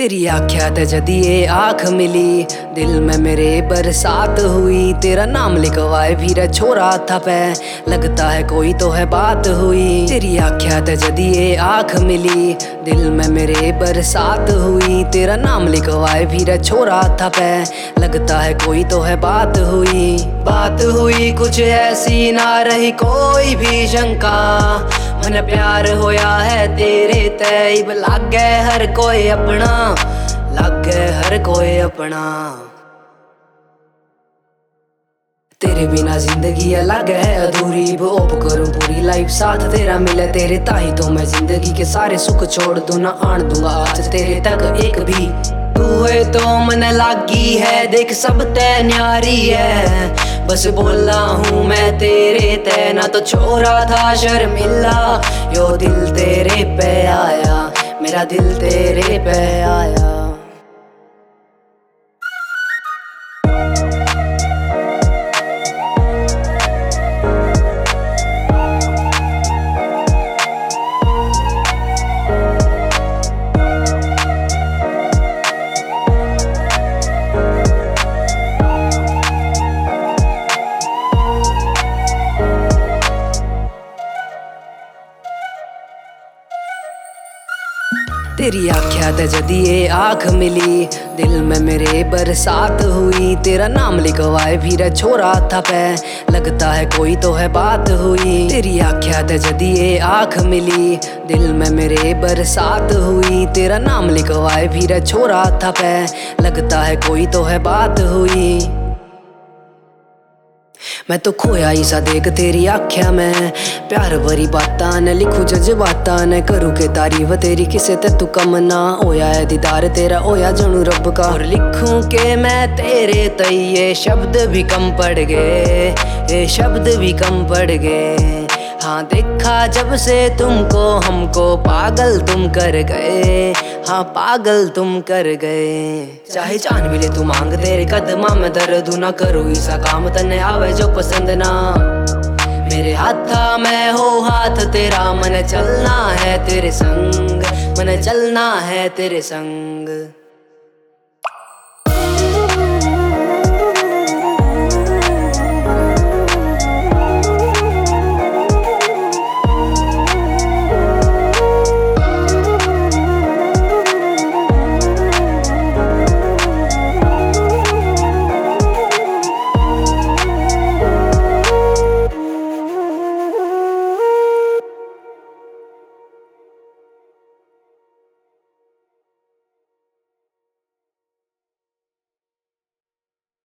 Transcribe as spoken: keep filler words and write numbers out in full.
तेरी आख्या ते जदी ये आँख मिली, दिल में मेरे बरसात हुई। तेरा नाम लिखवाए भी रे छोरा था पे, लगता है कोई तो है बात हुई। तेरी आख्या ते जदी ये आँख मिली, दिल में मेरे बरसात हुई। तेरा नाम लिखवाए भी रे छोरा था पे, लगता है कोई तो है बात हुई। बात हुई कुछ ऐसी ना रही कोई भी शंका, मन प्यार होया है तेरे तैब। लागे हर कोई अपना, लागे हर कोई अपना। तेरे बिना जिंदगी अलग है अधूरी, होप करूं पूरी लाइफ साथ तेरा मिले। तेरे ताही तो मैं जिंदगी के सारे सुख छोड़ दूं, ना आन दूंगा आज तेरे तक एक भी। तू है तो मन लागी है, देख सब तय न्यारी है। बस बोला हूँ मैं तेरे तय, ना तो छोरा था शर्मिला। यो दिल तेरे पे आया, मेरा दिल तेरे पे आया। तेरी आख्या ते जदी ये आँख मिली, दिल में मेरे बरसात हुई। तेरा नाम लिखवाए भी रे छोरा था पे, लगता है कोई तो है बात हुई। तेरी आख्या ते जदी ये आँख मिली, दिल में मेरे बरसात हुई। तेरा नाम लिखवाए भी रे छोरा था पे, लगता है कोई तो है बात हुई। मैं तो खोया ही सा देख तेरी आख्या में, प्यार भरी बातां ने लिखू जज्बातां ने। करूँ के तारीफ तेरी किसे ते तू कम ना, होया है दीदार तेरा होया जनू रब का। और लिखूं के मैं तेरे तई, ये शब्द भी कम पड़ गए, ये शब्द भी कम पड़ गए। हाँ देखा जब से तुमको हमको, पागल तुम कर गए, हाँ पागल तुम कर गए। चाहे जान मिले तू मांग तेरे कदमा में दर्द ना, करूँ ऐसा काम तने आवे जो पसंद ना। मेरे हाथा में हो हाथ तेरा, मन चलना है तेरे संग, मन चलना है तेरे संग।